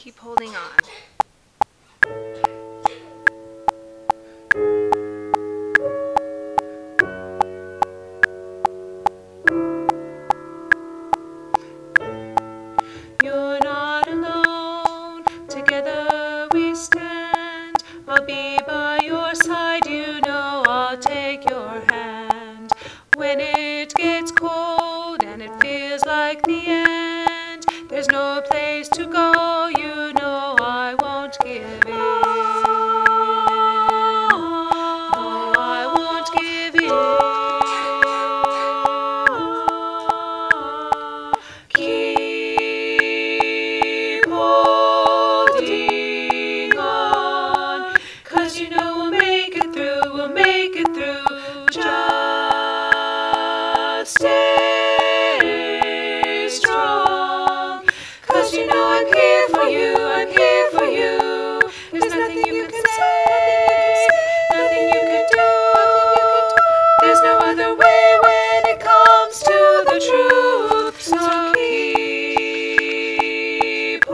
keep holding on. You're not alone, together we stand. I'll be by your side, you know I'll take your hand. When it gets cold and it feels like the end, there's no place to go, you know I won't give in. No, I won't give in. Keep holding on, 'cause you know we'll make it through, we'll make it through. Just stay strong, 'cause you know I'm here for you, I'm here for you. There's nothing you can say, nothing you can do. There's no other way when it comes to the truth. So keep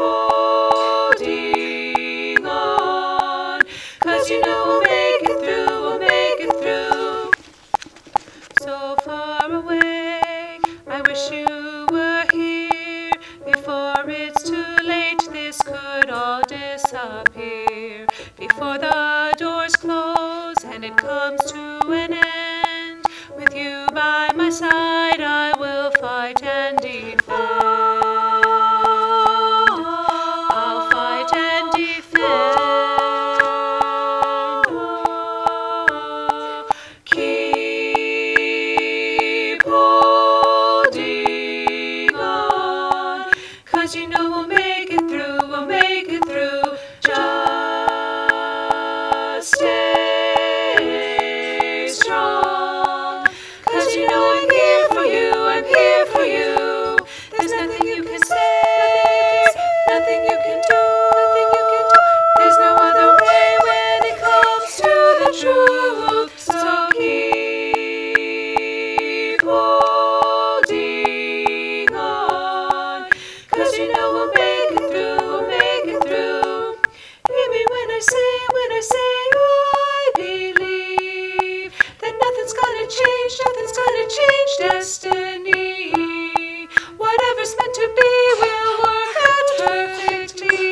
holding on, 'cause you know we'll make it through, we'll make it through. So far away, I wish you were here. Before it's too late, this could all disappear. Before the doors close and it comes to an end, with you by my side, I will fight and defend. I'll fight and defend. Keep holding on, 'cause you know we'll make it through, we'll make it through. Just stay strong, 'cause you know I'm here for you, I'm here for you. There's nothing you can say, nothing you can do. There's no other way when it comes to the truth. So keep holding on, 'cause you know we'll make it through, we'll make it through. Hear me when I say I believe that nothing's gonna change destiny. Whatever's meant to be will work out perfectly.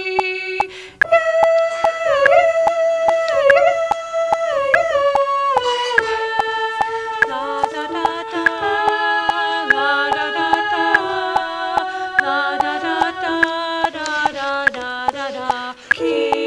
La da da da, la da da da, la da da da da da da da da.